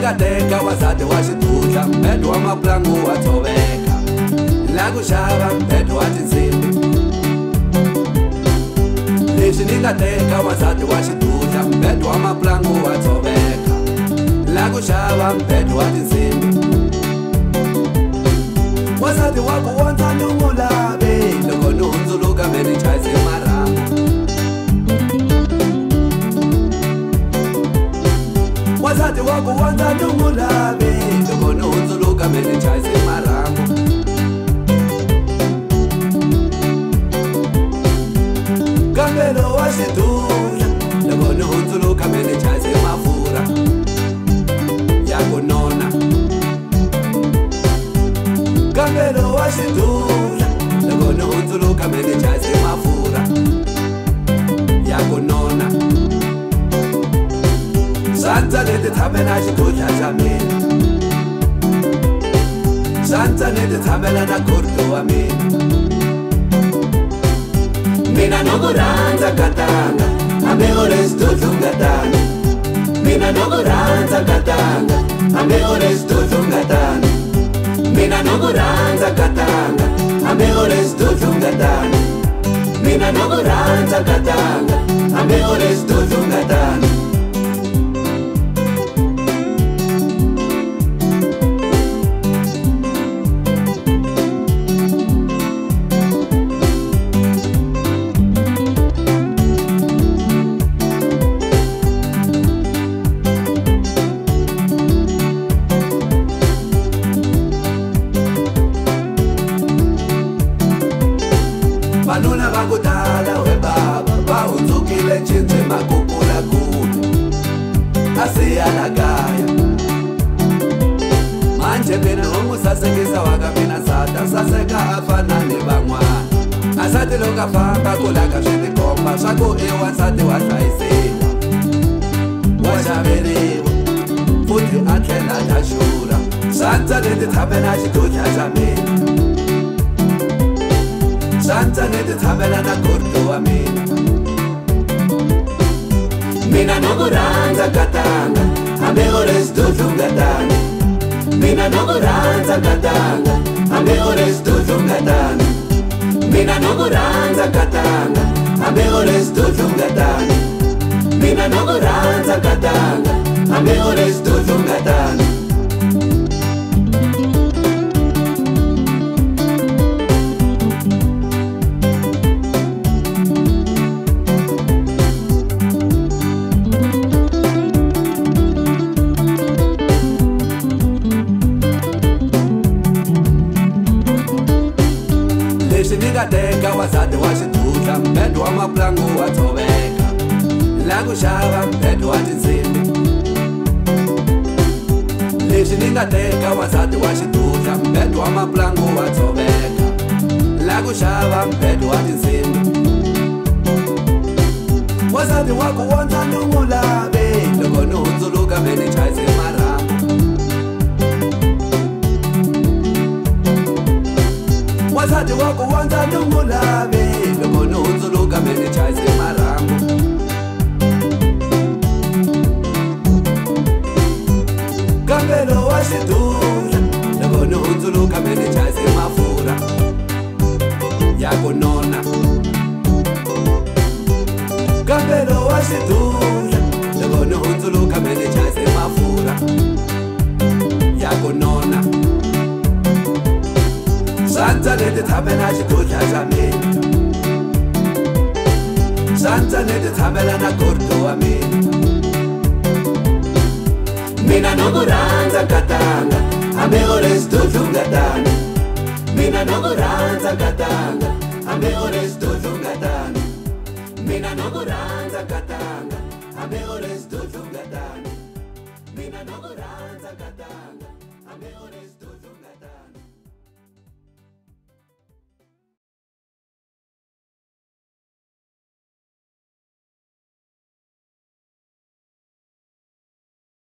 nikateka wasati wa xitutla mpheto wa mapulangu wa tshoveka la ku xava mpheto wa tinsimu leswi nikateka wasati wa xitutla mpheto wa mapulangu wa tshoveka la ku xava mpheto wa tinsimu wasati wa ku wondza ni n'wu lavi loko ni hundzuluka me ni chayise marhambu wasati wa ku wondza ni n'wu lavi loko ni hundzuluka me ni chayise marhambu kambelo wa xitula loko ni hundzuluka me ni chayise mafurha ya ku nona kambelo wa xitula loko ni hundzuluka me ni chayise mafurha ya ku nona santsa leti tshamela xitutla xa mina santsa leti tshamela na khorto wa mina no ku rhandza katanga hambi u ri xitutlu ngatani mina no ku rhandza katanga hambi u ri xitutlu ngatani mina no ku rhandza katanga hambi u ri xitutlu ngatani mina no ku rhandza katanga hambi u ri xitutlu ngatani vanuna va ku tala we baba va hundzukile cince makukulakulu a siya la kaya manje mina u n'wi sasekisa wa ka mina sata saseka a fana ni van'wana asati loko a famba kulaka swi tikomba swa ku i wansati wa hlayisiwa wa xaveriwa futhi a tlhela ta xurha santsa leti tshamela xitutla xa mina santsa leti tshamela na khorto wa mina no ku rhandza katanga hambi u ri xitutlu ngatani mina no ku rhandza katanga hambi u ri xitutlu ngatani mina no ku rhandza katanga hambi u ri xitutlu ngatani mina no ku rhandza katanga hambi u ri xitutlu ngatani leswi ni nga teka wasati wa xitutla mpheto wa mapulangu wa tshoveka la ku xava mpheto wa tinsimu leswi ni nga teka wasati wa xitutla mpheto wa mapulangu wa tshoveka la ku xava mpheto wa tinsimu wasati wa ku wondza ni n'wu lavi loko ni hundzuluka me ni chayise marhambu wasati wa ku wondza ni n'wu lavi loko ni hundzuluka me ni chayise marhambu kambelo wa xitula loko ni hundzuluka me ni chayise mafurha ya ku nona kambelo wa xitula loko ni hundzuluka me ni chayise mafurha ya ku nona santsa leti tshamela xitutla xa mina santsa leti tshamela na khorto wa mina no ku rhandza katanga hambi u ri xitutlu ngatani mina no ku rhandza katanga hambi u ri xitutlu ngatani mina no ku rhandza katanga hambi u ri xitutlu ngatani mina no ku rhandza katanga hambi u ri xitutlu